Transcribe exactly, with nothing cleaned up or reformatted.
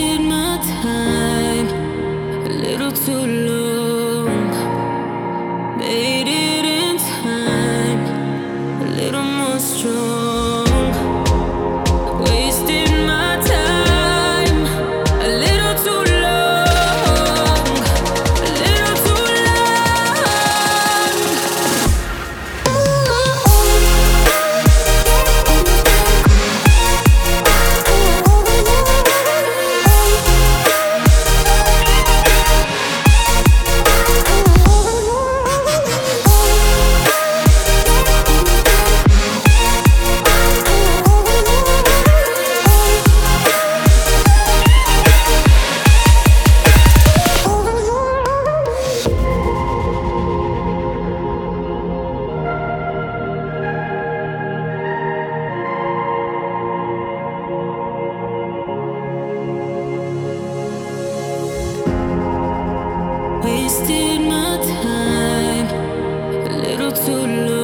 Wasted my time a little too long. Made it in time, a little more strong. Wasted my time a little too long, a little too long. Wasted my time a little too long.